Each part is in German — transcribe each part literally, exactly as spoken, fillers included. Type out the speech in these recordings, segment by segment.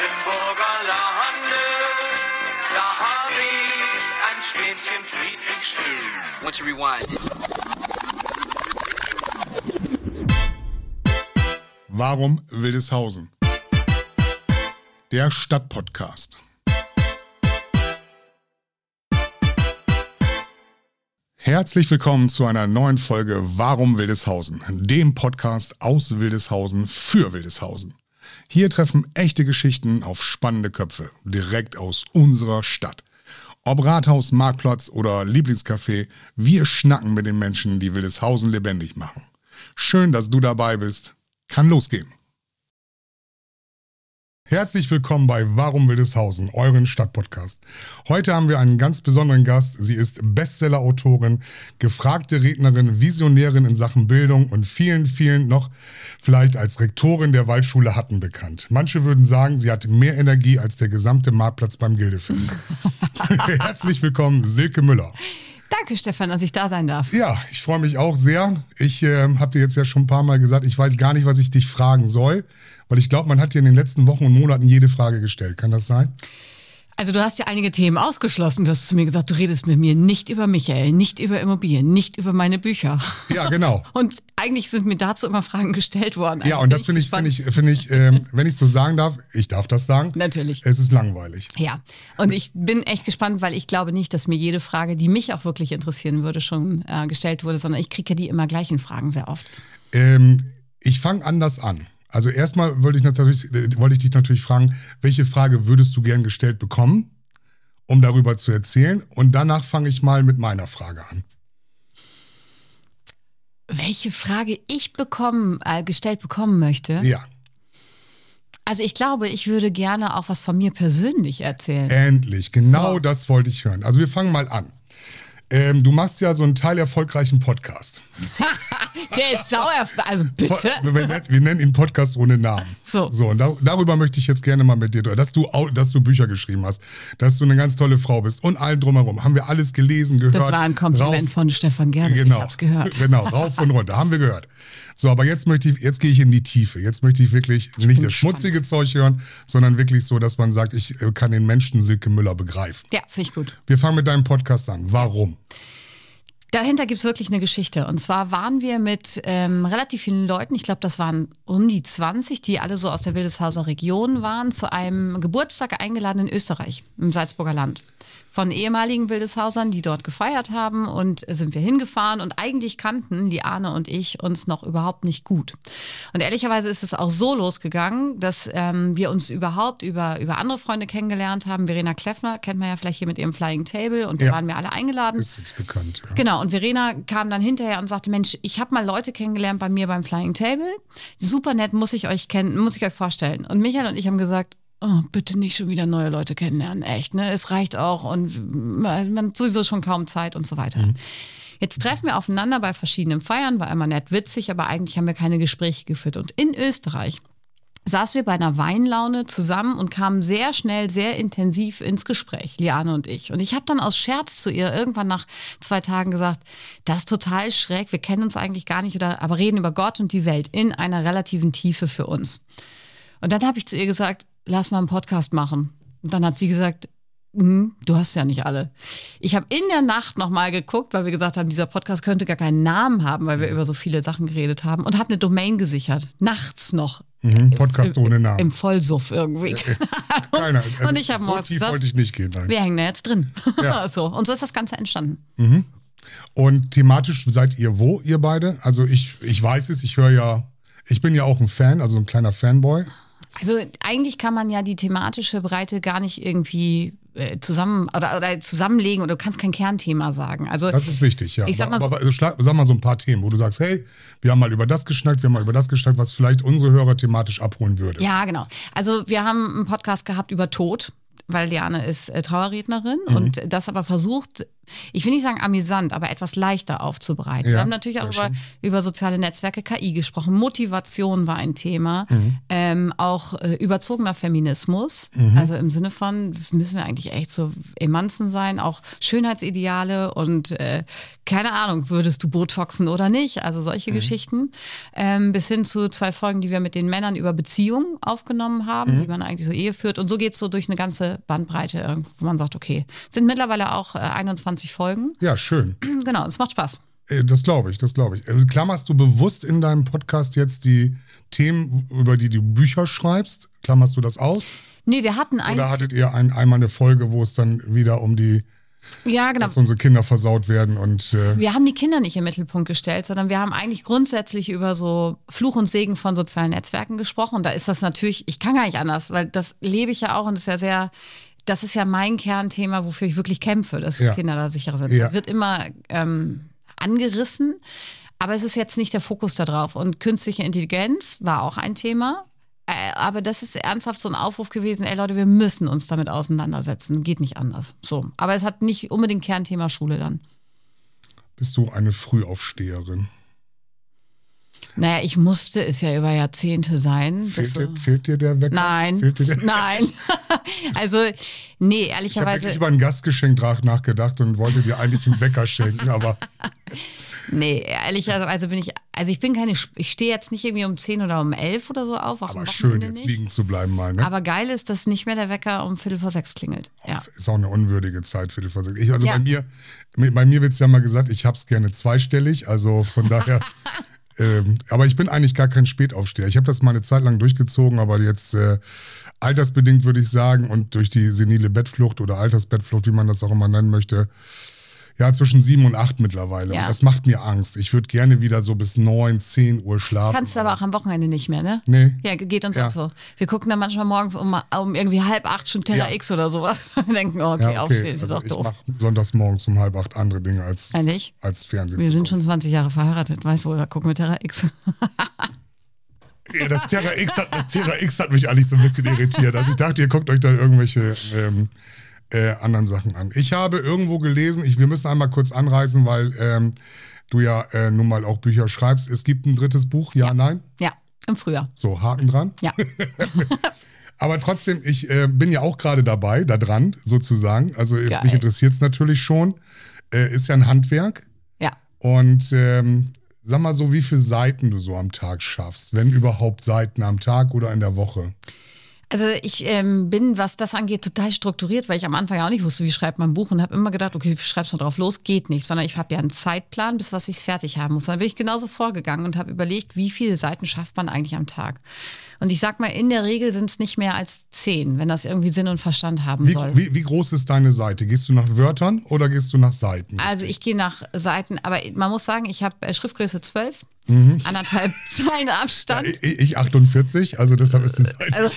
Brandenburger Lande, da liegt ein Städtchen friedlich still. Once you rewind. Warum Wildeshausen? Der Stadtpodcast. Herzlich willkommen zu einer neuen Folge Warum Wildeshausen, dem Podcast aus Wildeshausen für Wildeshausen. Hier treffen echte Geschichten auf spannende Köpfe, direkt aus unserer Stadt. Ob Rathaus, Marktplatz oder Lieblingscafé, wir schnacken mit den Menschen, die Wildeshausen lebendig machen. Schön, dass du dabei bist. Kann losgehen. Herzlich willkommen bei Warum Wildeshausen, euren Stadtpodcast. Heute haben wir einen ganz besonderen Gast. Sie ist Bestseller-Autorin, gefragte Rednerin, Visionärin in Sachen Bildung und vielen, vielen noch vielleicht als Rektorin der Waldschule Hatten bekannt. Manche würden sagen, sie hat mehr Energie als der gesamte Marktplatz beim Gildefest. Herzlich willkommen, Silke Müller. Danke, Stefan, dass ich da sein darf. Ja, ich freue mich auch sehr. Ich äh, habe dir jetzt ja schon ein paar Mal gesagt, ich weiß gar nicht, was ich dich fragen soll, weil ich glaube, man hat dir in den letzten Wochen und Monaten jede Frage gestellt. Kann das sein? Also du hast ja einige Themen ausgeschlossen. Du hast zu mir gesagt, du redest mit mir nicht über Michael, nicht über Immobilien, nicht über meine Bücher. Ja, genau. Und eigentlich sind mir dazu immer Fragen gestellt worden. Also ja, und das finde ich, finde ich, finde ich, ähm, wenn ich so sagen darf, ich darf das sagen. Natürlich. Es ist langweilig. Ja, und ich bin echt gespannt, weil ich glaube nicht, dass mir jede Frage, die mich auch wirklich interessieren würde, schon äh, gestellt wurde, sondern ich kriege ja die immer gleichen Fragen sehr oft. Ähm, ich fange anders an. Also erstmal wollte ich, natürlich, wollte ich dich natürlich fragen, welche Frage würdest du gern gestellt bekommen, um darüber zu erzählen? Und danach fange ich mal mit meiner Frage an. Welche Frage ich bekommen, äh, gestellt bekommen möchte? Ja. Also ich glaube, ich würde gerne auch was von mir persönlich erzählen. Endlich, genau So. Das wollte ich hören. Also wir fangen mal an. Ähm, du machst ja so einen teilerfolgreichen Podcast. Der ist sauer, also bitte. Wir, wir, wir nennen ihn Podcast ohne Namen. So. So, und da, darüber möchte ich jetzt gerne mal mit dir, dass du, au- dass du Bücher geschrieben hast, dass du eine ganz tolle Frau bist und allem drumherum. Haben wir alles gelesen, gehört. Das war ein Kompliment rauf, von Stefan Gerdes, genau, ich hab's gehört. Genau, rauf und runter, haben wir gehört. So, aber jetzt möchte ich, jetzt gehe ich in die Tiefe. Jetzt möchte ich wirklich Ich nicht bin das schmutzige Zeug hören, sondern wirklich so, dass man sagt, ich äh, kann den Menschen Silke Müller begreifen. Ja, finde ich gut. Wir fangen mit deinem Podcast an. Warum? Dahinter gibt es wirklich eine Geschichte. Und zwar waren wir mit ähm, relativ vielen Leuten, ich glaube, das waren um die zwanzig, die alle so aus der Wildeshauser Region waren, zu einem Geburtstag eingeladen in Österreich, im Salzburger Land. Von ehemaligen Wildeshausern, die dort gefeiert haben, und sind wir hingefahren, und eigentlich kannten Liane und ich uns noch überhaupt nicht gut. Und ehrlicherweise ist es auch so losgegangen, dass ähm, wir uns überhaupt über, über andere Freunde kennengelernt haben. Verena Kleffner kennt man ja vielleicht hier mit ihrem Flying Table, und da Ja. waren wir alle eingeladen. Ist uns bekannt. Ja. Genau, und Verena kam dann hinterher und sagte, Mensch, ich habe mal Leute kennengelernt bei mir beim Flying Table. Super nett, muss ich euch kennen, muss ich euch vorstellen. Und Michael und ich haben gesagt, oh, bitte nicht schon wieder neue Leute kennenlernen, echt, ne? Es reicht auch und man hat sowieso schon kaum Zeit und so weiter. Mhm. Jetzt treffen wir aufeinander bei verschiedenen Feiern, war immer nett witzig, aber eigentlich haben wir keine Gespräche geführt. Und in Österreich saßen wir bei einer Weinlaune zusammen und kamen sehr schnell, sehr intensiv ins Gespräch, Liane und ich. Und ich habe dann aus Scherz zu ihr irgendwann nach zwei Tagen gesagt, das ist total schräg, wir kennen uns eigentlich gar nicht, oder, aber reden über Gott und die Welt in einer relativen Tiefe für uns. Und dann habe ich zu ihr gesagt, lass mal einen Podcast machen. Und dann hat sie gesagt, hm, du hast ja nicht alle. Ich habe in der Nacht nochmal geguckt, weil wir gesagt haben, dieser Podcast könnte gar keinen Namen haben, weil wir über so viele Sachen geredet haben, und habe eine Domain gesichert. Nachts noch. Mhm, Podcast Im, ohne Namen. Im Vollsuff irgendwie. Keiner. Also Und ich habe so morgens tief gesagt, wollte ich nicht gehen. Nein. wir hängen da jetzt drin. Ja. so. Und so ist das Ganze entstanden. Mhm. Und thematisch seid ihr wo, ihr beide? Also ich, ich weiß es, ich höre ja, ich bin ja auch ein Fan, also ein kleiner Fanboy. Also eigentlich kann man ja die thematische Breite gar nicht irgendwie äh, zusammen oder, oder zusammenlegen, oder du kannst kein Kernthema sagen. Also das ist wichtig, ja. Ich sag mal, aber, aber also, schlag, sag mal so ein paar Themen, wo du sagst, hey, wir haben mal über das geschnackt, wir haben mal über das geschnackt, was vielleicht unsere Hörer thematisch abholen würde. Ja, genau. Also wir haben einen Podcast gehabt über Tod, weil Liane ist äh, Trauerrednerin, Mhm. und das aber versucht, ich will nicht sagen amüsant, aber etwas leichter aufzubereiten. Ja, Wir haben natürlich auch sehr über, schön. über soziale Netzwerke, K I gesprochen. Motivation war ein Thema. Mhm. Ähm, auch äh, überzogener Feminismus. Mhm. Also im Sinne von, müssen wir eigentlich echt so Emanzen sein, auch Schönheitsideale und äh, keine Ahnung, würdest du Botoxen oder nicht? Also solche Mhm. Geschichten. Ähm, bis hin zu zwei Folgen, die wir mit den Männern über Beziehungen aufgenommen haben, Mhm. wie man eigentlich so Ehe führt. Und so geht es so durch eine ganze Bandbreite, wo man sagt, okay, sind mittlerweile auch äh, einundzwanzig Folgen. Ja, schön. Genau, es macht Spaß. Äh, Das glaube ich, das glaube ich. Äh, Klammerst du bewusst in deinem Podcast jetzt die Themen, über die du Bücher schreibst? Klammerst du das aus? Nee, wir hatten Oder eigentlich. hattet ihr ein, einmal eine Folge, wo es dann wieder um die, Ja, genau. dass unsere Kinder versaut werden und äh, Wir haben die Kinder nicht im Mittelpunkt gestellt, sondern wir haben eigentlich grundsätzlich über so Fluch und Segen von sozialen Netzwerken gesprochen. Und da ist das natürlich, ich kann gar nicht anders, weil das lebe ich ja auch und das ist ja sehr, das ist ja mein Kernthema, wofür ich wirklich kämpfe, dass Ja. Kinder da sicherer sind. Ja. Das wird immer ähm, angerissen, aber es ist jetzt nicht der Fokus da drauf. Und künstliche Intelligenz war auch ein Thema. Äh, Aber das ist ernsthaft so ein Aufruf gewesen, ey Leute, wir müssen uns damit auseinandersetzen. Geht nicht anders. So. Aber es hat nicht unbedingt Kernthema Schule dann. bist du eine Frühaufsteherin? Naja, ich musste es ja über Jahrzehnte sein. Das Fehlt, so- dir, fehlt dir der Wecker? Nein, Fehlt dir der nein. Also, nee, Ich habe ehrlicherweise, wirklich über ein Gastgeschenk dra- nachgedacht und wollte dir eigentlich einen Wecker schenken, aber nee, ehrlicherweise bin ich, also ich bin keine, ich stehe jetzt nicht irgendwie um zehn oder um elf oder so auf, auch aber am schön, Wochenende jetzt nicht. liegen zu bleiben mal. Ne? Aber geil ist, dass nicht mehr der Wecker um Viertel vor sechs klingelt. Ja. Ist auch eine unwürdige Zeit, Viertel vor sechs. Ich, also Ja. bei mir, bei mir wird es ja mal gesagt, ich habe es gerne zweistellig, also von daher. ähm, aber ich bin eigentlich gar kein Spätaufsteher. Ich habe das mal eine Zeit lang durchgezogen, aber jetzt äh, altersbedingt würde ich sagen und durch die senile Bettflucht oder Altersbettflucht, wie man das auch immer nennen möchte, ja, zwischen sieben und acht mittlerweile. Ja. Und das macht mir Angst. Ich würde gerne wieder so bis neun, zehn Uhr schlafen. Kannst du aber auch am Wochenende nicht mehr, ne? Nee. Ja, geht uns Ja. auch so. Wir gucken dann manchmal morgens um, um irgendwie halb acht schon Terra Ja. X oder sowas. Wir denken, oh, okay, Ja, aufstehen, okay. ist Also auch ich doof. mache sonntags morgens um halb acht andere Dinge als, Ehrlich? als Fernsehen. Wir zu sind gucken. schon zwanzig Jahre verheiratet, weißt du, da gucken wir Terra X. Ja, das Terra X hat, das Terra X hat mich eigentlich so ein bisschen irritiert. Also ich dachte, ihr guckt euch da irgendwelche ähm, äh, anderen Sachen an. Ich habe irgendwo gelesen, ich, wir müssen einmal kurz anreißen, weil ähm, du ja äh, nun mal auch Bücher schreibst. Es gibt ein drittes Buch, ja, Ja. nein? Ja, im Frühjahr. So, Haken dran. Ja. Aber trotzdem, ich äh, bin ja auch gerade dabei, da dran sozusagen. Also Geil. mich interessiert es natürlich schon. Äh, ist ja ein Handwerk. Ja. Und ähm, sag mal so, wie viele Seiten du so am Tag schaffst, wenn überhaupt Seiten am Tag oder in der Woche. Also ich ähm, bin, was das angeht, total strukturiert, weil ich am Anfang auch nicht wusste, wie schreibt man ein Buch und habe immer gedacht, okay, schreibst du drauf los, geht nicht, sondern ich habe ja einen Zeitplan, bis was ich fertig haben muss. Und dann bin ich genauso vorgegangen und habe überlegt, wie viele Seiten schafft man eigentlich am Tag. Und ich sag mal, in der Regel sind es nicht mehr als zehn, wenn das irgendwie Sinn und Verstand haben Wie, soll. wie, wie groß ist deine Seite? Gehst du nach Wörtern oder gehst du nach Seiten? Also ich gehe nach Seiten, aber man muss sagen, ich habe äh, Schriftgröße zwölf, anderthalb Zeilen Abstand. Mhm. Ja, ich, ich achtundvierzig, also deshalb ist die Seite. Also,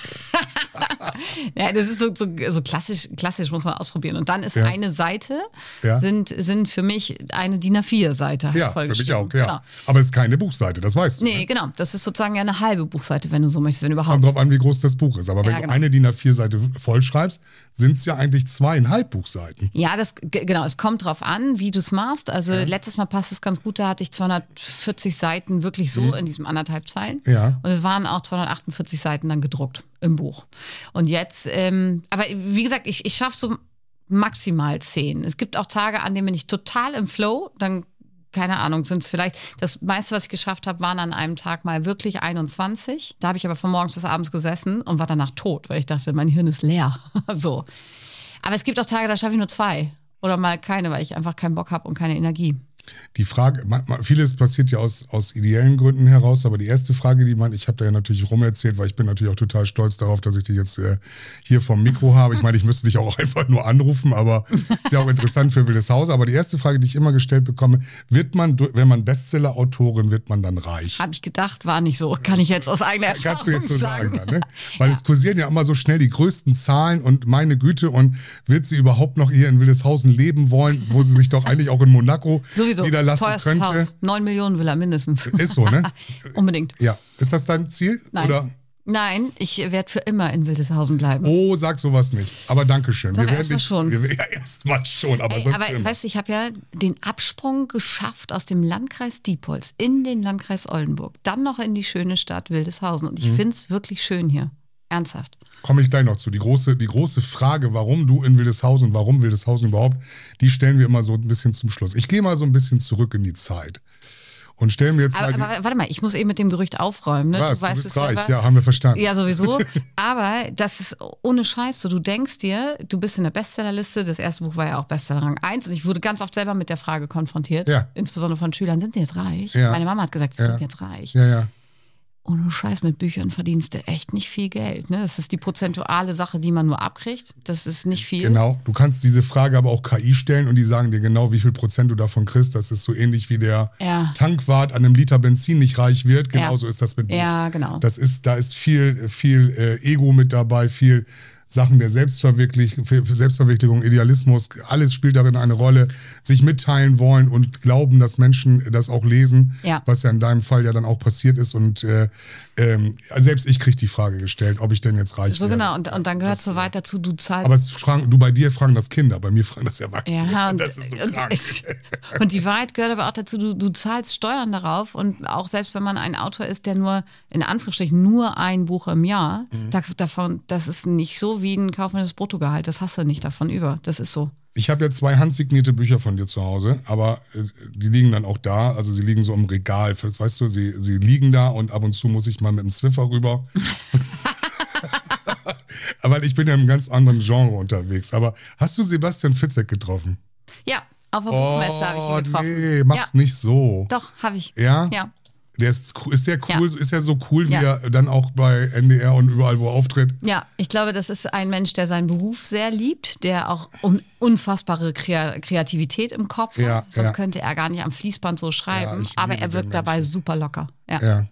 ja, das ist so, so, so klassisch, klassisch, muss man ausprobieren. Und dann ist Ja. eine Seite, Ja. sind, sind für mich eine D I N A vier Seite. ja, für mich vollgeschrieben. auch, ja. Genau. Aber es ist keine Buchseite, das weißt du. Nee, Ne? genau. Das ist sozusagen ja eine halbe Buchseite, wenn du so möchtest, wenn überhaupt. Kommt drauf an, wie groß das Buch ist. Aber wenn Ja, du genau. eine D I N A vier Seite vollschreibst, sind es ja eigentlich zweieinhalb Buchseiten. Ja, das g- genau. Es kommt drauf an, wie du es machst. Also letztes Mal passt es ganz gut. Da hatte ich zweihundertvierzig Seiten wirklich so in diesem anderthalb Zeilen. Mhm. Ja. Und es waren auch zweihundertachtundvierzig Seiten dann gedruckt im Buch. Und jetzt, ähm, aber wie gesagt, ich, ich schaffe so maximal zehn. Es gibt auch Tage, an denen bin ich total im Flow. Dann, keine Ahnung, sind es vielleicht, das meiste, was ich geschafft habe, waren an einem Tag mal wirklich einundzwanzig. Da habe ich aber von morgens bis abends gesessen und war danach tot, weil ich dachte, mein Hirn ist leer. So. Aber es gibt auch Tage, da schaffe ich nur zwei. Oder mal keine, weil ich einfach keinen Bock habe und keine Energie. Die Frage, ma- ma- vieles passiert ja aus, aus ideellen Gründen heraus, aber die erste Frage, die man, ich habe da ja natürlich rumerzählt, weil ich bin natürlich auch total stolz darauf, dass ich dich jetzt äh, hier vom Mikro habe. Ich meine, ich müsste dich auch einfach nur anrufen, aber ist ja auch interessant für Wildes Haus. Aber die erste Frage, die ich immer gestellt bekomme, wird man, du- wenn man Bestseller-Autorin, wird man dann reich? Habe ich gedacht, war nicht so. Kann ich jetzt aus eigener Erfahrung Kannst du jetzt so sagen, sagen. dann, ne? Weil es kursieren ja immer so schnell die größten Zahlen und meine Güte, und wird sie überhaupt noch hier in Wildeshausen leben wollen, wo sie sich doch eigentlich auch in Monaco Sowieso. niederlassen Teuerstes könnte? Haus. Neun Millionen will er mindestens. Ist so, ne? Unbedingt. Ja. Ist das dein Ziel? Nein. Oder? Nein, ich werde für immer in Wildeshausen bleiben. Oh, sag sowas nicht. Aber Dankeschön. Doch, wir werden erstmal dich, schon. Wir, ja, erstmal schon, aber Ey, sonst aber für immer. weißt du, ich habe ja den Absprung geschafft aus dem Landkreis Diepholz in den Landkreis Oldenburg, dann noch in die schöne Stadt Wildeshausen. Und ich Mhm. finde es wirklich schön hier. Ernsthaft. Komme ich gleich noch zu. Die große, die große Frage, warum du in Wildeshausen, warum Wildeshausen überhaupt, die stellen wir immer so ein bisschen zum Schluss. Ich gehe mal so ein bisschen zurück in die Zeit und stellen wir jetzt Aber, mal die, aber warte mal, ich muss eben mit dem Gerücht aufräumen. Ne? was, Du weißt du es bist reich, selber. ja, haben wir verstanden. Ja, sowieso. Aber das ist ohne Scheiß so. Du denkst dir, du bist in der Bestsellerliste. Das erste Buch war ja auch Bestseller Rang eins. Und ich wurde ganz oft selber mit der Frage konfrontiert. Ja. Insbesondere von Schülern, sind sie jetzt reich? Ja. Meine Mama hat gesagt, sie Ja. sind jetzt reich. Ja, ja. Ohne Scheiß, mit Büchern verdienst du echt nicht viel Geld. Ne? Das ist die prozentuale Sache, die man nur abkriegt. Das ist nicht viel. Genau. Du kannst diese Frage aber auch K I stellen und die sagen dir genau, wie viel Prozent du davon kriegst. Das ist so ähnlich wie der Ja. Tankwart an einem Liter Benzin nicht reich wird. Genauso Ja. ist das mit Buch. Ja, genau. Das ist, da ist viel, viel äh, Ego mit dabei, viel Sachen der Selbstverwirklich für für Selbstverwirklichung, Idealismus, alles spielt darin eine Rolle. Sich mitteilen wollen und glauben, dass Menschen das auch lesen, Ja. was ja in deinem Fall ja dann auch passiert ist. Und äh, ähm, selbst ich kriege die Frage gestellt, ob ich denn jetzt reich So werde. genau. Und, und dann gehört es so weit dazu, du zahlst. Aber es fragen, du bei dir fragen das Kinder, bei mir fragen das Erwachsene. Ja, und, das ist so und, krank. und die Wahrheit gehört aber auch dazu, du, du zahlst Steuern darauf und auch selbst wenn man ein Autor ist, der nur, in Anführungsstrichen, nur ein Buch im Jahr, Mhm. da, davon, das ist nicht so wie ein kaufmännisches Bruttogehalt, das hast du nicht davon über, das ist so. Ich habe ja zwei handsignierte Bücher von dir zu Hause, aber äh, die liegen dann auch da. Also sie liegen so im Regal. Das weißt du, sie, sie liegen da und ab und zu muss ich mal mit dem Swiffer rüber. Aber ich bin ja in einem ganz anderen Genre unterwegs. Aber hast du Sebastian Fitzek getroffen? Ja, auf der Buchmesse habe ich ihn getroffen. nee, mach's ja. nicht so. Doch, habe ich. Ja? Ja. Der ist, co- ist der cool, Ja. ist er so cool, wie Ja. er dann auch bei N D R und überall, wo er auftritt? Ja, ich glaube, das ist ein Mensch, der seinen Beruf sehr liebt, der auch un unfassbare Krea Kreativität im Kopf hat. Ja, Sonst ja. könnte er gar nicht am Fließband so schreiben. Ja, ich aber liebe er den wirkt dabei Menschen. super locker. Ja. Ja.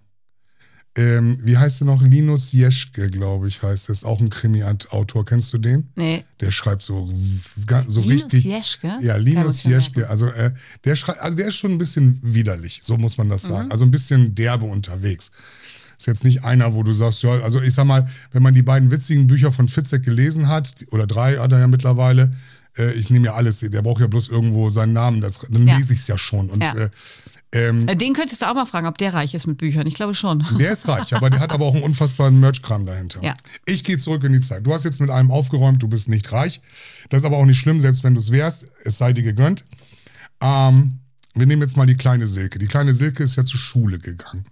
Ähm, wie heißt er noch? Linus Jeschke, glaube ich, heißt es. Auch ein Krimi-Autor. Kennst du den? Nee. Der schreibt so, w- ga- so Linus richtig. Jeschke? Ja, Kann man Linus sich ja Jeschke. merken. Also, äh, der schreibt, also der ist schon ein bisschen widerlich, so muss man das sagen. Mhm. Also ein bisschen derbe unterwegs. Ist jetzt nicht einer, wo du sagst, ja, also ich sag mal, wenn man die beiden witzigen Bücher von Fitzek gelesen hat, oder drei hat er ja mittlerweile, äh, ich nehme ja alles, der braucht ja bloß irgendwo seinen Namen, das, dann Ja. lese ich es ja schon. Und Ja. äh, ähm, Äh, Den könntest du auch mal fragen, ob der reich ist mit Büchern. Ich glaube schon. der ist reich, aber der hat aber auch einen unfassbaren Merch-Kram dahinter. Ja. Ich gehe zurück in die Zeit. Du hast jetzt mit einem aufgeräumt, du bist nicht reich. Das ist aber auch nicht schlimm, selbst wenn du es wärst. Es sei dir gegönnt. Ähm, wir nehmen jetzt mal die kleine Silke. Die kleine Silke ist ja zur Schule gegangen.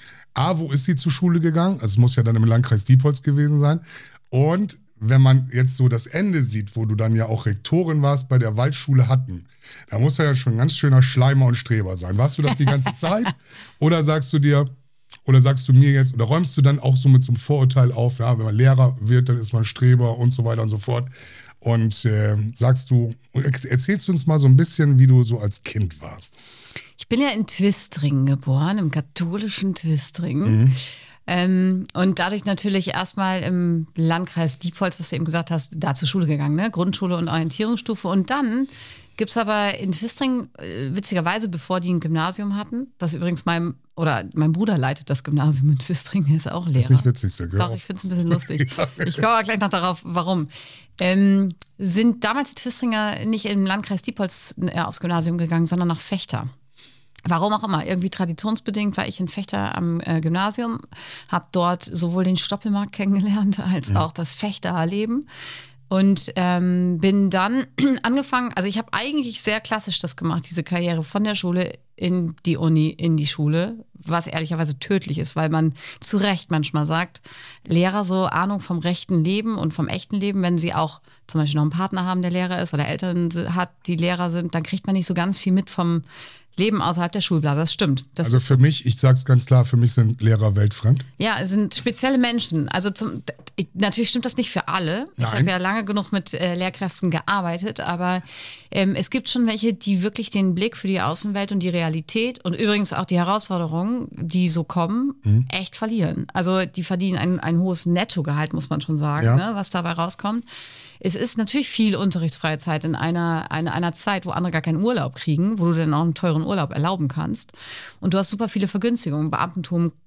A, wo ist sie zur Schule gegangen? Also es muss ja dann im Landkreis Diepholz gewesen sein. Und wenn man jetzt so das Ende sieht, wo du dann ja auch Rektorin warst bei der Waldschule Hatten, da muss er ja schon ein ganz schöner Schleimer und Streber sein. Warst du das die ganze Zeit? Oder sagst du dir, oder sagst du mir jetzt, oder räumst du dann auch so mit so einem Vorurteil auf, ja, wenn man Lehrer wird, dann ist man Streber und so weiter und so fort. Und äh, sagst du, erzählst du uns mal so ein bisschen, wie du so als Kind warst. Ich bin ja in Twistringen geboren, im katholischen Twistringen. Mhm. Ähm, und dadurch natürlich erstmal im Landkreis Diepholz, was du eben gesagt hast, da zur Schule gegangen, ne? Grundschule und Orientierungsstufe. Und dann gibt es aber in Twistringen, äh, witzigerweise, bevor die ein Gymnasium hatten, das übrigens mein, oder mein Bruder leitet das Gymnasium in Twistringen, der ist auch Lehrer. Das ist nicht witzig, Sir. Doch, ich finde es ein bisschen lustig. Ich komme aber gleich noch darauf, warum. Ähm, sind damals die Twistringer nicht im Landkreis Diepholz äh, aufs Gymnasium gegangen, sondern nach Fechter. Warum auch immer, irgendwie traditionsbedingt war ich in Fechter am äh, Gymnasium, habe dort sowohl den Stoppelmarkt kennengelernt als auch das Fechterleben und ähm, bin dann angefangen, also ich habe eigentlich sehr klassisch das gemacht, diese Karriere von der Schule in die Uni, in die Schule, was ehrlicherweise tödlich ist, weil man zu Recht manchmal sagt, Lehrer so Ahnung vom rechten Leben und vom echten Leben, wenn sie auch zum Beispiel noch einen Partner haben, der Lehrer ist oder Eltern hat, die Lehrer sind, dann kriegt man nicht so ganz viel mit vom Leben außerhalb der Schulblase. Das stimmt. Das Also ist, für mich, ich sag's ganz klar, für mich sind Lehrer weltfremd. ja, es sind spezielle Menschen. Also zum, ich, natürlich stimmt das nicht für alle. Ich Nein. habe ja lange genug mit äh, Lehrkräften gearbeitet, aber ähm, es gibt schon welche, die wirklich den Blick für die Außenwelt und die Realität und übrigens auch die Herausforderungen, die so kommen, Mhm. echt verlieren. Also die verdienen ein, ein hohes Nettogehalt, muss man schon sagen, Ja. ne, was dabei rauskommt. Es ist natürlich viel unterrichtsfreie Zeit in einer, einer, einer Zeit, wo andere gar keinen Urlaub kriegen, wo du dann auch einen teuren Urlaub erlauben kannst. Und du hast super viele Vergünstigungen. Beamtentum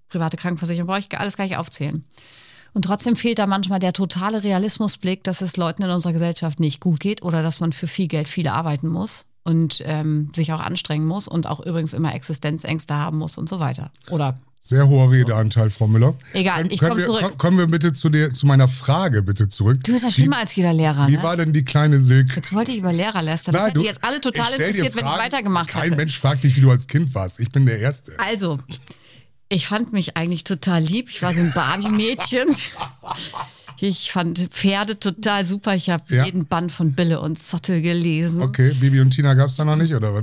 private Krankenversicherung, brauche ich alles gar nicht aufzählen. Und trotzdem fehlt da manchmal der totale Realismusblick, dass es Leuten in unserer Gesellschaft nicht gut geht oder dass man für viel Geld viel arbeiten muss und ähm, sich auch anstrengen muss und auch übrigens immer Existenzängste haben muss und so weiter. Oder Sehr hoher Redeanteil, Frau Müller. Egal, Können- ich können komme wir- zurück. ko- Kommen wir bitte zu, der, zu meiner Frage bitte zurück. Du bist ja schlimmer wie, als jeder Lehrer, Wie ne? war denn die kleine Silke? Jetzt wollte ich über Lehrer lästern. Das Nein, hätte du- jetzt alle total ich stell dir interessiert, wenn ich Fragen. weitergemacht Kein hätte. Mensch fragt dich, wie du als Kind warst. Ich bin der Erste. Also, ich fand mich eigentlich total lieb. Ich war so ein Barbie-Mädchen. Ich fand Pferde total super. Ich habe Ja. jeden Band von Bille und Zottel gelesen. Okay, Bibi und Tina gab es da noch nicht, oder was?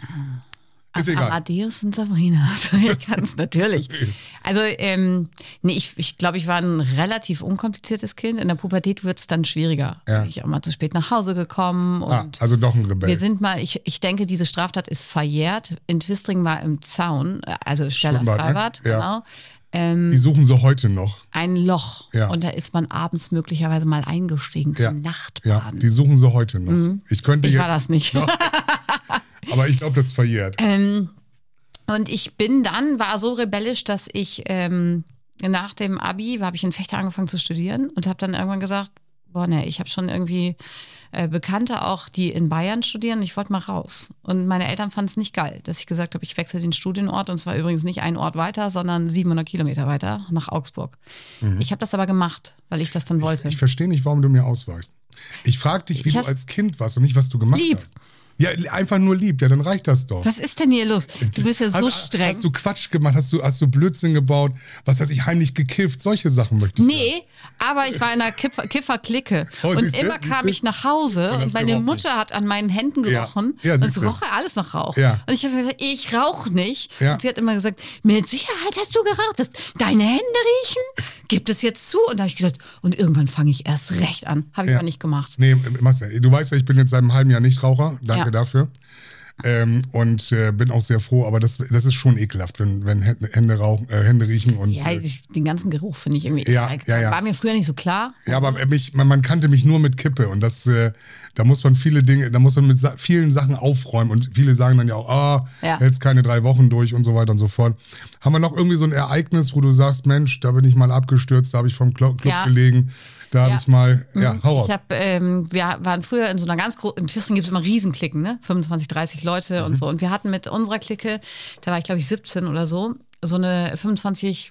Ist egal. Amadeus und Sabrina. Ganz natürlich. Also, ähm, nee, ich, ich glaube, ich war ein relativ unkompliziertes Kind. In der Pubertät wird es dann schwieriger. Ja. Bin ich auch mal zu spät nach Hause gekommen. Ah, Und also doch ein Rebell. wir sind mal, ich, ich denke, diese Straftat ist verjährt. In Twistring war im Zaun, also Stella Schwimmbad, ne? Freibad, Ja. genau. Ähm, Die suchen sie heute noch. ein Loch. Ja. Und da ist man abends möglicherweise mal eingestiegen Ja. zum Ja, Nachtbaden. die suchen sie heute noch. Ich könnte ich jetzt, war das nicht. aber ich glaube, das ist verjährt. Ähm, und ich bin dann, war so rebellisch, dass ich ähm, nach dem Abi, habe ich in Fechter angefangen zu studieren und habe dann irgendwann gesagt, boah, ne, ich habe schon irgendwie äh, Bekannte auch, die in Bayern studieren. Ich wollte mal raus. Und meine Eltern fanden es nicht geil, dass ich gesagt habe, ich wechsle den Studienort. Und zwar übrigens nicht einen Ort weiter, sondern siebenhundert Kilometer weiter nach Augsburg. Ich habe das aber gemacht, weil ich das dann wollte. Ich verstehe nicht, warum du mir ausweichst. Ich frage dich, wie Ich du hab- als Kind warst und nicht, was du gemacht Lieb. hast. Ja, einfach nur lieb, ja, dann reicht das doch. Was ist denn hier los? Du bist ja so hast, streng. Hast du Quatsch gemacht? Hast du, hast du Blödsinn gebaut? Was weiß ich, heimlich gekifft? Solche Sachen möchte ich. Nee, aber ich war in einer Kiffer- Kifferklicke. Oh, und siehste, immer kam siehste? ich nach Hause Und und hast meine gerochen. Mutter hat an meinen Händen Ja. gerochen. Ja, und es siehste. roch alles nach Rauch. Ja. Und ich habe gesagt, ich rauche nicht. Ja. Und sie hat immer gesagt, mit Sicherheit hast du geraucht. Das, deine Hände riechen? Gib es jetzt zu? Und da habe ich gesagt, und irgendwann fange ich erst recht an. Habe ich Ja. aber nicht gemacht. Nee, machst ja. Du weißt ja, ich bin jetzt seit einem halben Jahr Nichtraucher. Danke Ja. dafür. Ähm, und äh, bin auch sehr froh, aber das, das ist schon ekelhaft, wenn, wenn Hände, Hände, rauchen, äh, Hände riechen. Und, Ja, äh, ich- den ganzen Geruch finde ich irgendwie Ja, eklig. ja, ja. War mir früher nicht so klar. ja, aber mich, man, man kannte mich nur mit Kippe und das, äh, da muss man viele Dinge, da muss man mit sa vielen Sachen aufräumen und viele sagen dann ja auch, ah, Ja. hältst keine drei Wochen durch und so weiter und so fort. Haben wir noch irgendwie so ein Ereignis, wo du sagst, Mensch, da bin ich mal abgestürzt, da habe ich vom Klo Club Ja. gelegen, da habe Ja. ich mal, ja, hau Ich raus. hab, ähm, wir waren früher in so einer ganz großen, in Twistring gibt es immer Riesenklicken, ne? fünfundzwanzig, dreißig Leute Mhm. und so. Und wir hatten mit unserer Clique, da war ich glaube ich siebzehn oder so, so eine fünfundzwanzig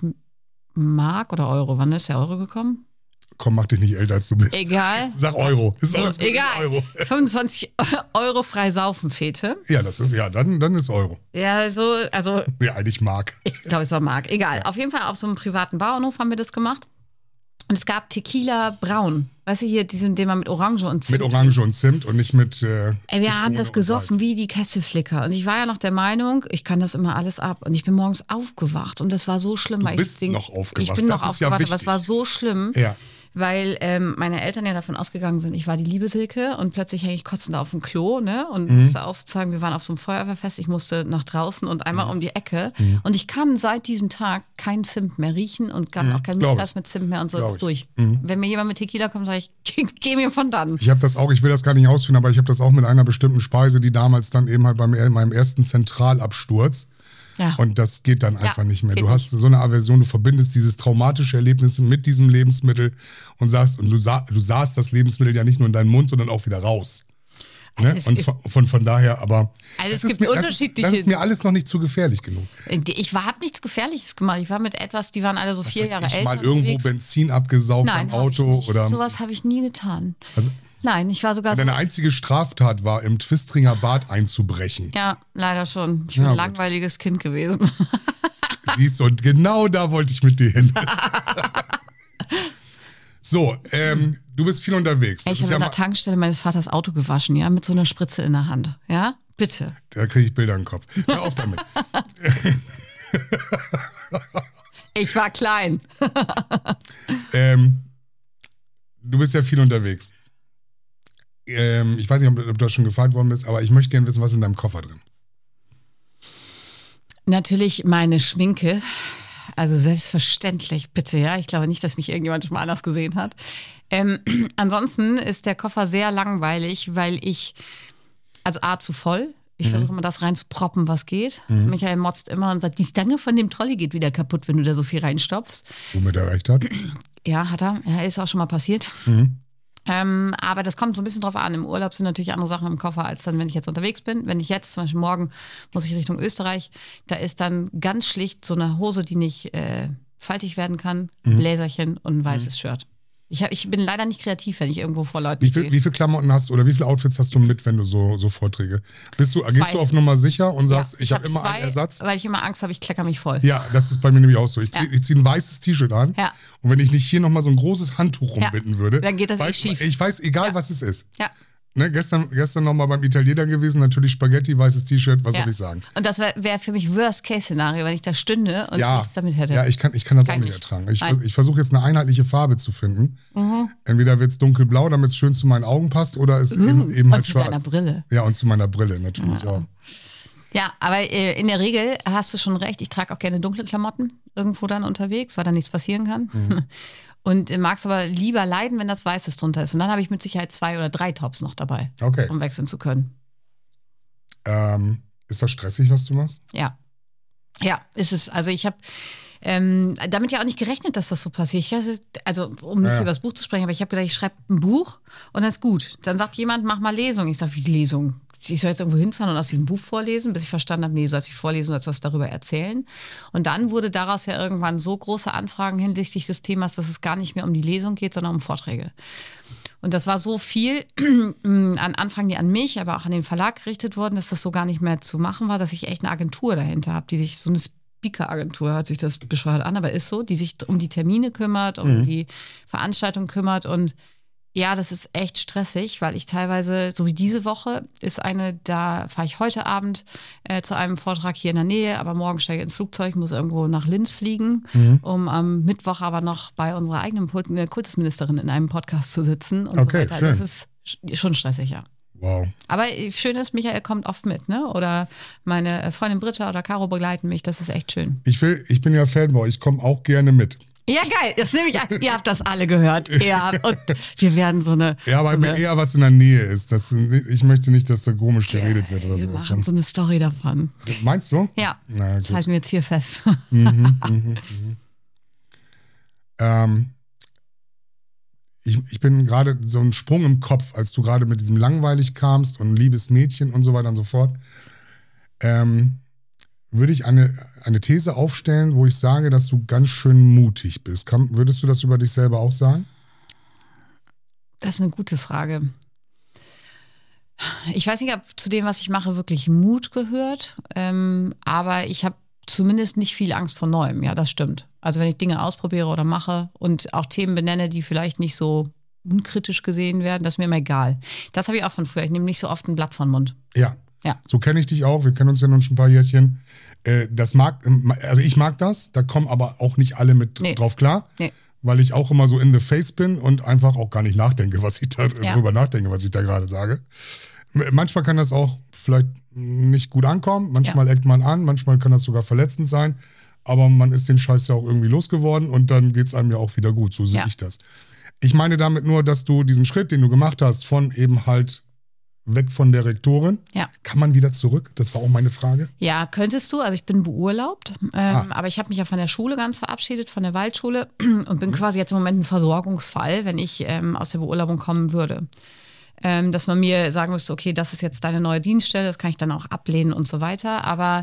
Mark oder Euro. Wann ist der Euro gekommen? Komm, mach dich nicht älter, als du bist. Egal. Sag Euro. Ist So, alles gut, egal. Euro. fünfundzwanzig Euro frei saufen Fete. Ja, das ist, ja, dann, dann ist Euro. Ja, so, also Ja, eigentlich Mark. ich glaube, es war Mark. Egal. Auf jeden Fall auf so einem privaten Bauernhof haben wir das gemacht. Und es gab Tequila Braun. Weißt du, hier, diesen, den man mit Orange und Zimt Mit Orange und Zimt und nicht mit. Äh, Ey, wir haben das gesoffen wie die Kesselflicker. Und ich war ja noch der Meinung, ich kann das immer alles ab. Und ich bin morgens aufgewacht. Und das war so schlimm. weil bist ich das Ding, noch aufgewacht. Ich bin Das noch ist ja aufgewacht, aber es wichtig. war so schlimm, Ja. weil ähm, meine Eltern ja davon ausgegangen sind, ich war die liebe Silke. Und plötzlich hänge ich kotzend auf dem Klo. Ne? Und Mhm. musste aussagen, wir waren auf so einem Feuerwehrfest. Ich musste nach draußen und einmal Mhm. um die Ecke. Und ich kann seit diesem Tag kein Zimt mehr riechen und kann auch kein Glaub Milchglas mit Zimt mehr. Und so Glaub ist ich. durch. Mhm. Wenn mir jemand mit Tequila kommt, sage ich, geh mir von dann. Ich habe das auch, ich will das gar nicht ausführen, aber ich habe das auch mit einer bestimmten Speise, die damals dann eben halt beim meinem ersten Zentralabsturz. Ja. Und das geht dann einfach nicht mehr. geht Du hast nicht. so eine Aversion, du verbindest dieses traumatische Erlebnis mit diesem Lebensmittel und sagst, und du, sah, du sahst das Lebensmittel ja nicht nur in deinen Mund, sondern auch wieder raus. Ne? es Und ist- von, von, von daher, aber Also es das, ist gibt mir, das, ist, unterschiedliche- das ist mir alles noch nicht zu gefährlich genug. Ich habe nichts Gefährliches gemacht. Ich war mit etwas, die waren alle so Was vier weiß Jahre ich, älter. mal irgendwo unterwegs. Benzin abgesaugt Nein, am hab ich Auto nicht. oder. Sowas habe ich nie getan. Also, Nein, ich war sogar so. deine einzige Straftat war, im Twistringer Bad einzubrechen. Ja, leider schon. Ich bin Ja, ein gut. langweiliges Kind gewesen. Siehst du, und genau da wollte ich mit dir hin. So, ähm, du bist viel unterwegs. Das Ich ist habe ja an der mal, Tankstelle meines Vaters Auto gewaschen, ja, mit so einer Spritze in der Hand. Ja, bitte. da kriege ich Bilder im Kopf. Hör auf damit. Ich war klein. ähm, du bist ja viel unterwegs. Ähm, ich weiß nicht, ob, ob du das schon gefragt worden bist, aber ich möchte gerne wissen, was ist in deinem Koffer drin? Natürlich meine Schminke. Also selbstverständlich, bitte, ja. Ich glaube nicht, dass mich irgendjemand schon mal anders gesehen hat. Ähm, ansonsten ist der Koffer sehr langweilig, weil ich, also A, zu voll. Ich Mhm. versuche immer das reinzuproppen, was geht. Mhm. Michael motzt immer und sagt, die Stange von dem Trolley geht wieder kaputt, wenn du da so viel reinstopfst. Womit er recht hat. Ja, hat er. Ja, ist auch schon mal passiert. Mhm. Ähm, aber das kommt so ein bisschen drauf an. Im Urlaub sind natürlich andere Sachen im Koffer, als dann, wenn ich jetzt unterwegs bin. Wenn ich jetzt, zum Beispiel morgen, muss ich Richtung Österreich, da ist dann ganz schlicht so eine Hose, die nicht äh, faltig werden kann, Mhm. Bläserchen und ein weißes Shirt. Ich, hab, ich bin leider nicht kreativ, wenn ich irgendwo vor Leuten Wie, viel, stehe. wie viele Klamotten hast du oder wie viele Outfits hast du mit, wenn du so, so Vorträge? Bist du, gehst du auf Nummer sicher und sagst, Ja, ich, habe hab immer zwei, einen Ersatz? Weil ich immer Angst habe, ich klecker mich voll. Ja, das ist bei mir nämlich auch so. Ich, Ja. zieh- ich ziehe ein weißes T-Shirt an Ja. und wenn ich nicht hier nochmal so ein großes Handtuch Ja. rumbinden würde, Dann geht das eh weiß, schief. ich weiß, egal Ja. was es ist. Ja. Ne, gestern gestern nochmal beim Italiener gewesen, natürlich Spaghetti, weißes T-Shirt, was Ja. soll ich sagen? Und das wäre wär für mich Worst-Case-Szenario, wenn ich da stünde und Ja, nichts damit hätte. ja ich, kann, ich kann das Kann auch nicht ich. ertragen. Ich, Nein. vers- ich versuche jetzt eine einheitliche Farbe zu finden. Mhm. Entweder wird es dunkelblau, damit es schön zu meinen Augen passt, oder es Uh, eben, eben und halt zu schwarz. deiner Brille. Ja, und zu meiner Brille natürlich auch. Ja, aber äh, in der Regel hast du schon recht. Ich trage auch gerne dunkle Klamotten irgendwo dann unterwegs, weil da nichts passieren kann. Mhm. Und äh, mag es aber lieber leiden, wenn das Weißes drunter ist. Und dann habe ich mit Sicherheit zwei oder drei Tops noch dabei, Okay. um wechseln zu können. Ähm, ist das stressig, was du machst? Ja. Ja, ist es. Also ich habe ähm, damit ja auch nicht gerechnet, dass das so passiert. Ich, hatte- also um nicht Ja. über das Buch zu sprechen, aber ich habe gedacht, ich schreibe ein Buch und dann ist gut. Dann sagt jemand, mach mal Lesung. Ich sage, wie Lesung? Ich soll jetzt irgendwo hinfahren und aus diesem Buch vorlesen, bis ich verstanden habe, nee, du sollst nicht vorlesen, du sollst was darüber erzählen. Und dann wurde daraus ja irgendwann so große Anfragen hinsichtlich des Themas, dass es gar nicht mehr um die Lesung geht, sondern um Vorträge. Und das war so viel an Anfragen, die an mich, aber auch an den Verlag gerichtet wurden, dass das so gar nicht mehr zu machen war, dass ich echt eine Agentur dahinter habe, die sich so eine Speaker-Agentur, hört sich das bescheuert an, aber ist so, die sich um die Termine kümmert, um Mhm. die Veranstaltung kümmert. Und ja, das ist echt stressig, weil ich teilweise, so wie diese Woche, ist eine, da fahre ich heute Abend äh, zu einem Vortrag hier in der Nähe, aber morgen steige ich ins Flugzeug, muss irgendwo nach Linz fliegen, Mhm. um am Mittwoch aber noch bei unserer eigenen Kult- äh, Kultusministerin in einem Podcast zu sitzen und Okay, so weiter. Also es schön. ist sch- schon stressig, ja. Wow. Aber äh, schön ist, Michael kommt oft mit, ne? Oder meine äh, Freundin Britta oder Caro begleiten mich, das ist echt schön. Ich, will, ich bin ja Fanboy, ich komme auch gerne mit. Ja, geil, das nehme ich an. Ihr habt das alle gehört. Ja, und wir werden so eine. Ja, aber so eine eher was in der Nähe ist. Das, ich möchte nicht, dass da komisch geredet wird oder wir sowas. machen so eine Story davon. Meinst du? Ja, Na das gut. halten wir jetzt hier fest. Mhm, mhm, mhm. Ähm, ich, ich bin gerade so ein Sprung im Kopf, als du gerade mit diesem langweilig kamst und liebes Mädchen und so weiter und so fort. Ähm, würde ich eine, eine These aufstellen, wo ich sage, dass du ganz schön mutig bist. Kann, würdest du das über dich selber auch sagen? Das ist eine gute Frage. Ich weiß nicht, ob zu dem, was ich mache, wirklich Mut gehört. Ähm, aber ich habe zumindest nicht viel Angst vor Neuem. Ja, das stimmt. Also wenn ich Dinge ausprobiere oder mache und auch Themen benenne, die vielleicht nicht so unkritisch gesehen werden, das ist mir immer egal. Das habe ich auch von früher. Ich nehme nicht so oft ein Blatt von den Mund. Ja. Ja. So kenne ich dich auch. Wir kennen uns ja nun schon ein paar Jährchen. Äh, das mag, also ich mag das. Da kommen aber auch nicht alle mit Nee. drauf klar. Nee. Weil ich auch immer so in the face bin und einfach auch gar nicht nachdenke, was ich da Ja. drüber nachdenke, was ich da gerade sage. M- Manchmal kann das auch vielleicht nicht gut ankommen. Manchmal eckt man an. Manchmal kann das sogar verletzend sein. Aber man ist den Scheiß ja auch irgendwie losgeworden und dann geht es einem ja auch wieder gut. So sehe Ja. ich das. Ich meine damit nur, dass du diesen Schritt, den du gemacht hast, von eben halt weg von der Rektorin, Ja. kann man wieder zurück? Das war auch meine Frage. Ja, könntest du. Also ich bin beurlaubt, ähm, Ah. aber ich habe mich ja von der Schule ganz verabschiedet, von der Waldschule und bin quasi jetzt im Moment ein Versorgungsfall, wenn ich ähm, aus der Beurlaubung kommen würde. Ähm, dass man mir sagen müsste, okay, das ist jetzt deine neue Dienststelle, das kann ich dann auch ablehnen und so weiter. Aber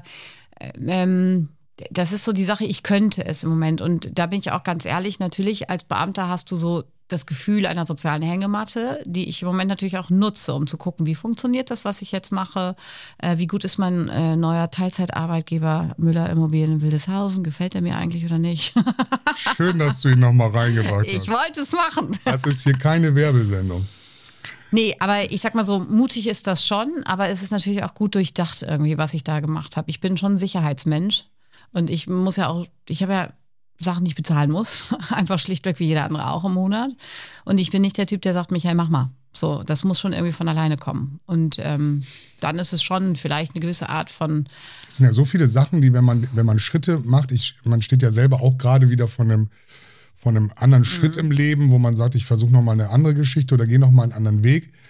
ähm, das ist so die Sache, ich könnte es im Moment. Und da bin ich auch ganz ehrlich, natürlich als Beamter hast du so das Gefühl einer sozialen Hängematte, die ich im Moment natürlich auch nutze, um zu gucken, wie funktioniert das, was ich jetzt mache, äh, wie gut ist mein äh, neuer Teilzeitarbeitgeber Müller Immobilien in Wildeshausen, gefällt er mir eigentlich oder nicht? Schön, dass du ihn nochmal reingebracht Ich hast. wollte es machen. Das ist hier keine Werbesendung. Nee, aber ich sag mal so, mutig ist das schon, aber es ist natürlich auch gut durchdacht irgendwie, was ich da gemacht habe. Ich bin schon ein Sicherheitsmensch und ich muss ja auch, ich habe ja Sachen, die ich bezahlen muss, einfach schlichtweg wie jeder andere auch im Monat. Und ich bin nicht der Typ, der sagt, Michael, mach mal. So, das muss schon irgendwie von alleine kommen. Und ähm, dann ist es schon vielleicht eine gewisse Art von. Es sind ja so viele Sachen, die, wenn man, wenn man Schritte macht, ich, man steht ja selber auch gerade wieder von einem, von einem anderen Schritt im Leben, wo man sagt, ich versuche nochmal eine andere Geschichte oder gehe nochmal einen anderen Weg.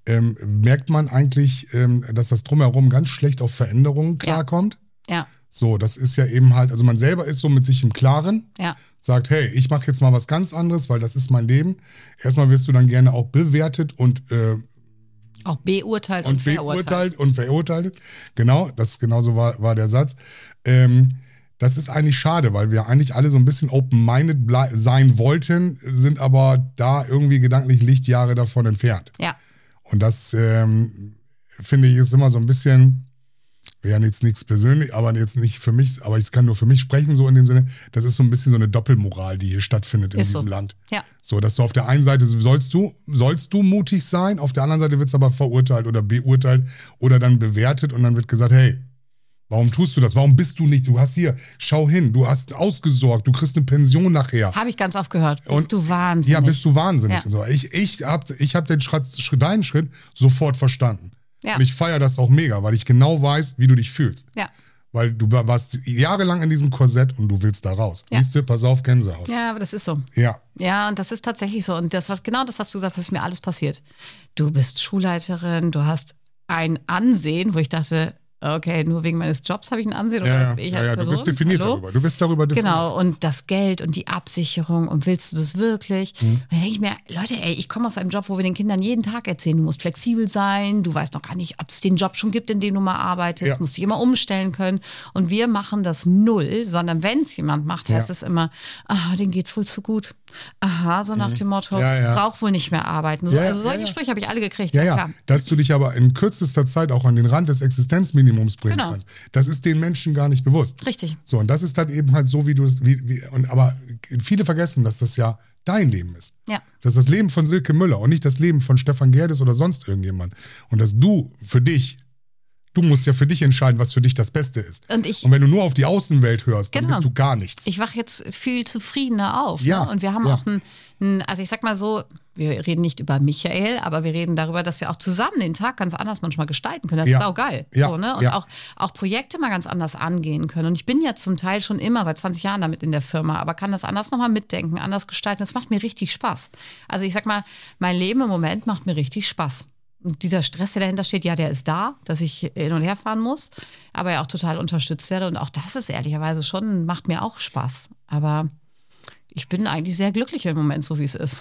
ähm, merkt man eigentlich, ähm, dass das Drumherum ganz schlecht auf Veränderungen klarkommt. Ja, So, das ist ja eben halt, also man selber ist so mit sich im Klaren, ja, sagt, hey, ich mache jetzt mal was ganz anderes, weil das ist mein Leben. Erstmal wirst du dann gerne auch bewertet und äh, auch beurteilt und, und verurteilt. beurteilt und verurteilt. Genau, das genauso war, war der Satz. Ähm, das ist eigentlich schade, weil wir eigentlich alle so ein bisschen open-minded blei- sein wollten, sind aber da irgendwie gedanklich Lichtjahre davon entfernt. Ja, Und das, ähm, finde ich, ist immer so ein bisschen, wäre jetzt nichts persönlich, aber jetzt nicht für mich, aber ich kann nur für mich sprechen, so in dem Sinne, das ist so ein bisschen so eine Doppelmoral, die hier stattfindet in Ist diesem so. Land. ja. So, dass du auf der einen Seite sollst du, sollst du mutig sein, auf der anderen Seite wird es aber verurteilt oder beurteilt oder dann bewertet und dann wird gesagt, hey, warum tust du das? Warum bist du nicht? Du hast hier, schau hin, du hast ausgesorgt, du kriegst eine Pension nachher. Habe ich ganz oft gehört. Bist Und- du wahnsinnig. Ja, bist du wahnsinnig. Ja. Und so. Ich, ich habe ich hab den Schritt, Schritt, deinen Schritt sofort verstanden. Ja. Und ich feiere das auch mega, weil ich genau weiß, wie du dich fühlst. Ja. Weil du warst jahrelang in diesem Korsett und du willst da raus. Ja. Siehst du, pass auf, Gänsehaut. Ja, aber das ist so. Ja. Ja, und das ist tatsächlich so. Und das, was genau das, was du sagst, ist mir alles passiert. Du bist Schulleiterin, du hast ein Ansehen, wo ich dachte, okay, nur wegen meines Jobs habe ich ein Ansehen. Ja, ja, oder ich ja, als ja, du Person? bist definiert Hallo? darüber. Du bist darüber definiert. Genau, und das Geld und die Absicherung und willst du das wirklich? Mhm. Und dann denke ich mir, Leute, ey, ich komme aus einem Job, wo wir den Kindern jeden Tag erzählen, du musst flexibel sein, du weißt noch gar nicht, ob es den Job schon gibt, in dem du mal arbeitest, Ja. musst dich immer umstellen können. Und wir machen das null, sondern wenn es jemand macht, heißt Ja. es immer, aha, denen geht's wohl zu gut. Aha, so nach dem Motto, Mhm. Ja, ja. braucht wohl nicht mehr arbeiten. So, Ja, ja, also solche ja, ja. Sprüche habe ich alle gekriegt. Ja, ja, klar. dass du dich aber in kürzester Zeit auch an den Rand des Existenzminimums bringen Genau. kannst. Das ist den Menschen gar nicht bewusst. Richtig. So, und das ist dann eben halt so, wie du es, wie, wie, und aber viele vergessen, dass das ja dein Leben ist. Ja. Das ist das Leben von Silke Müller und nicht das Leben von Stefan Gerdes oder sonst irgendjemand. Und dass du für dich, du musst ja für dich entscheiden, was für dich das Beste ist. Und ich, Und wenn du nur auf die Außenwelt hörst, dann Genau. bist du gar nichts. ich wache jetzt viel zufriedener auf. Ja, Ne? Und wir haben ja. auch ein, ein, also ich sag mal so, wir reden nicht über Michael, aber wir reden darüber, dass wir auch zusammen den Tag ganz anders manchmal gestalten können. Das Ja. ist auch geil. Ja, So, ne? Und ja. auch, auch Projekte mal ganz anders angehen können. Und ich bin ja zum Teil schon immer seit zwanzig Jahren damit in der Firma, aber kann das anders nochmal mitdenken, anders gestalten. Das macht mir richtig Spaß. Also ich sag mal, mein Leben im Moment macht mir richtig Spaß. Und dieser Stress, der dahinter steht, ja, der ist da, dass ich hin und her fahren muss, aber ja auch total unterstützt werde. Und auch das ist ehrlicherweise schon, macht mir auch Spaß. Aber ich bin eigentlich sehr glücklich im Moment, so wie es ist.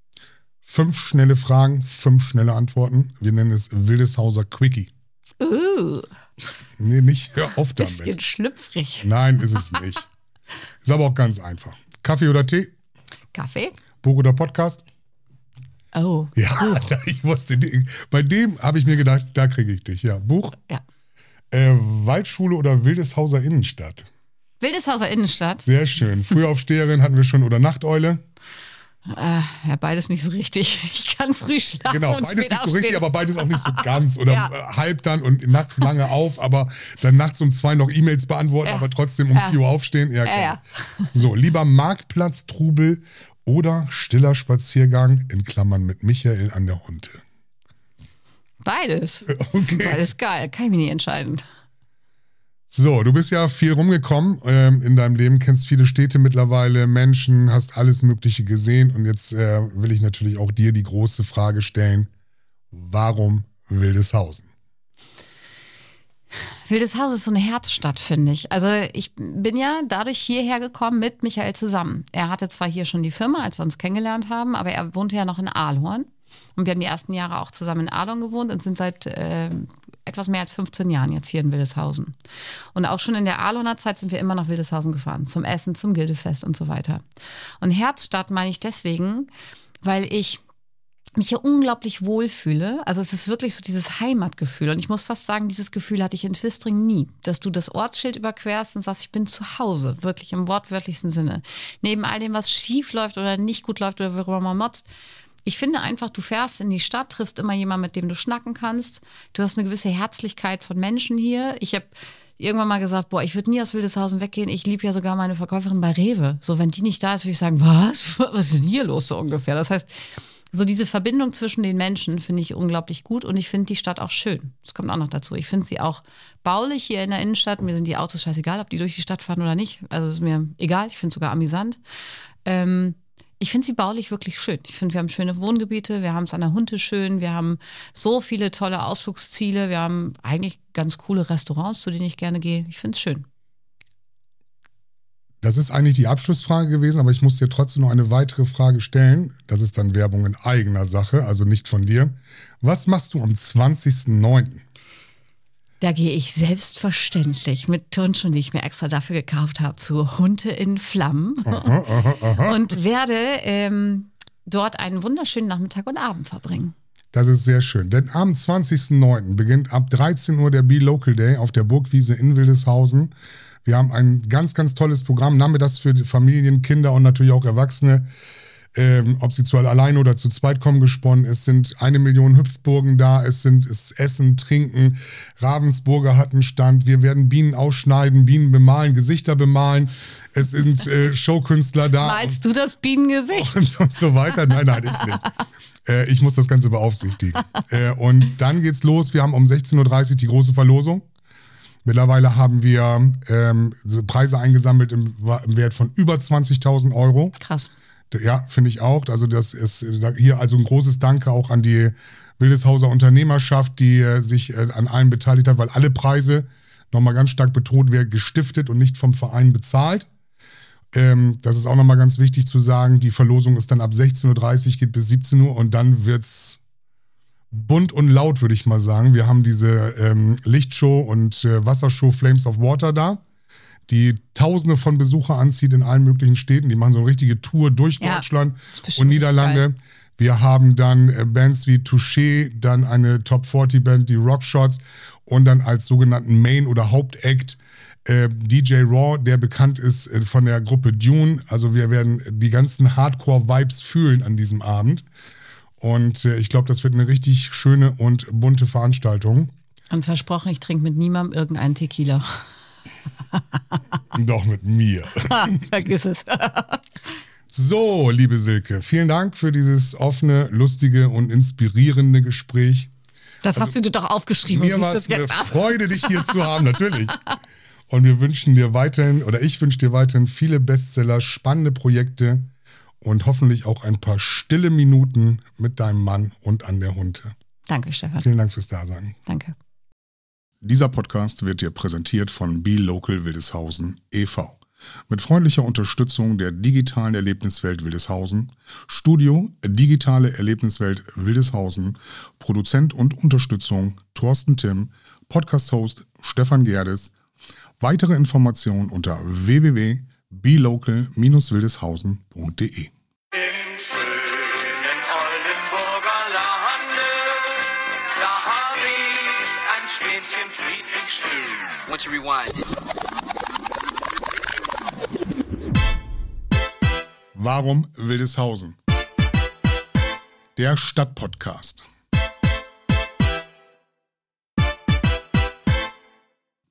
Fünf schnelle Fragen, fünf schnelle Antworten. Wir nennen es Wildeshauser Quickie. Uh, Nee, nicht, hör auf bisschen damit. schlüpfrig. Nein, ist es nicht. Ist aber auch ganz einfach. Kaffee oder Tee? Kaffee? Buch oder Podcast? Oh, Ja, ich wusste, bei dem habe ich mir gedacht, da kriege ich dich. Ja, Buch. ja. Äh, Waldschule oder Wildeshauser Innenstadt? Wildeshauser Innenstadt? Sehr schön. Frühaufsteherin hatten wir schon oder Nachteule? Äh, ja, beides nicht so richtig. Ich kann früh schlafen Genau, und beides spät nicht so richtig, aufstehen. aber beides auch nicht so ganz. Oder Ja. äh, halb dann und nachts lange auf, aber dann nachts um zwei noch E-Mails beantworten, Ja. aber trotzdem um Ja. vier Uhr aufstehen. Ja, Ja, ja. genau. So, lieber Marktplatztrubel oder stiller Spaziergang in Klammern mit Michael an der Hunte. Beides. Okay. Beides geil. Kann ich mich nicht entscheiden. So, du bist ja viel rumgekommen ähm, in deinem Leben, kennst viele Städte mittlerweile, Menschen, hast alles Mögliche gesehen und jetzt äh, will ich natürlich auch dir die große Frage stellen, warum Wildeshausen? Wildeshausen ist so eine Herzstadt, finde ich. Also ich bin ja dadurch hierher gekommen mit Michael zusammen. Er hatte zwar hier schon die Firma, als wir uns kennengelernt haben, aber er wohnte ja noch in Ahlhorn. Und wir haben die ersten Jahre auch zusammen in Ahlhorn gewohnt und sind seit äh, etwas mehr als fünfzehn Jahren jetzt hier in Wildeshausen. Und auch schon in der Ahlhorner Zeit sind wir immer nach Wildeshausen gefahren, zum Essen, zum Gildefest und so weiter. Und Herzstadt meine ich deswegen, weil ich mich hier unglaublich wohlfühle. Also es ist wirklich so dieses Heimatgefühl. Und ich muss fast sagen, dieses Gefühl hatte ich in Twistring nie. Dass du das Ortsschild überquerst und sagst, ich bin zu Hause. Wirklich im wortwörtlichsten Sinne. Neben all dem, was schief läuft oder nicht gut läuft oder worüber man motzt. Ich finde einfach, du fährst in die Stadt, triffst immer jemanden, mit dem du schnacken kannst. Du hast eine gewisse Herzlichkeit von Menschen hier. Ich habe irgendwann mal gesagt, boah, ich würde nie aus Wildeshausen weggehen. Ich liebe ja sogar meine Verkäuferin bei Rewe. So, wenn die nicht da ist, würde ich sagen, was? Was ist denn hier los so ungefähr? Das heißt, so diese Verbindung zwischen den Menschen finde ich unglaublich gut und ich finde die Stadt auch schön. Das kommt auch noch dazu. Ich finde sie auch baulich hier in der Innenstadt. Mir sind die Autos scheißegal, ob die durch die Stadt fahren oder nicht. Also ist mir egal, ich finde es sogar amüsant. Ähm, Ich finde sie baulich wirklich schön. Ich finde, wir haben schöne Wohngebiete, wir haben es an der Hunte schön, wir haben so viele tolle Ausflugsziele, wir haben eigentlich ganz coole Restaurants, zu denen ich gerne gehe. Ich finde es schön. Das ist eigentlich die Abschlussfrage gewesen, aber ich muss dir trotzdem noch eine weitere Frage stellen. Das ist dann Werbung in eigener Sache, also nicht von dir. Was machst du am zwanzigsten neunten? Da gehe ich selbstverständlich mit Turnschuhen, die ich mir extra dafür gekauft habe, zu Hunde in Flammen Aha, aha, aha. und werde ähm, dort einen wunderschönen Nachmittag und Abend verbringen. Das ist sehr schön, denn am zwanzigsten neunten beginnt ab dreizehn Uhr der Be Local Day auf der Burgwiese in Wildeshausen. Wir haben ein ganz, ganz tolles Programm, nachmittags für die Familien, Kinder und natürlich auch Erwachsene. Ähm, ob sie zu alleine oder zu zweit kommen, gesponnen. Es sind eine Million Hüpfburgen da, es sind es Essen, Trinken. Ravensburger hat einen Stand. Wir werden Bienen ausschneiden, Bienen bemalen, Gesichter bemalen. Es sind äh, Showkünstler da. Malst du das Bienengesicht? Und, und so weiter. Nein, nein, ich nicht. Äh, ich muss das Ganze beaufsichtigen. Äh, und dann geht's los. Wir haben um sechzehn Uhr dreißig die große Verlosung. Mittlerweile haben wir ähm, so Preise eingesammelt im, im Wert von über zwanzigtausend Euro. Krass. Ja, finde ich auch. Also das ist hier also ein großes Danke auch an die Wildeshauser Unternehmerschaft, die äh, sich äh, an allem beteiligt hat, weil alle Preise, nochmal ganz stark betont, werden gestiftet und nicht vom Verein bezahlt. Ähm, das ist auch nochmal ganz wichtig zu sagen. Die Verlosung ist dann ab sechzehn Uhr dreißig, geht bis siebzehn Uhr und dann wird's bunt und laut, würde ich mal sagen. Wir haben diese ähm, Lichtshow und äh, Wassershow Flames of Water da, die Tausende von Besucher anzieht in allen möglichen Städten. Die machen so eine richtige Tour durch Ja, Deutschland ist bestimmt und Niederlande. Wir haben dann äh, Bands wie Touché, dann eine Top vierzig Band, die Rockshots und dann als sogenannten Main- oder Hauptact äh, D J Raw, der bekannt ist äh, von der Gruppe Dune. Also wir werden die ganzen Hardcore-Vibes fühlen an diesem Abend. Und äh, ich glaube, das wird eine richtig schöne und bunte Veranstaltung. Und versprochen, ich trinke mit niemandem irgendeinen Tequila. Doch mit mir. Vergiss es. So, liebe Silke, vielen Dank für dieses offene, lustige und inspirierende Gespräch. Das hast du dir doch aufgeschrieben. Mir und war liest es das eine jetzt ab. Freude, dich hier zu haben, natürlich. Und wir wünschen dir weiterhin, oder ich wünsche dir weiterhin viele Bestseller, spannende Projekte und hoffentlich auch ein paar stille Minuten mit deinem Mann und an der Hunte. Danke, Stefan. Vielen Dank fürs Dasein. Danke. Dieser Podcast wird dir präsentiert von Be Local Wildeshausen e V Mit freundlicher Unterstützung der digitalen Erlebniswelt Wildeshausen, Studio Digitale Erlebniswelt Wildeshausen, Produzent und Unterstützung Thorsten Timm, Podcast-Host Stefan Gerdes. Weitere Informationen unter w w w punkt be local dash wildeshausen punkt de. Im schönen Oldenburger Lande, da liegt ein Schwänchen friedlich still. Once you rewind. Warum Wildeshausen? Der Stadtpodcast.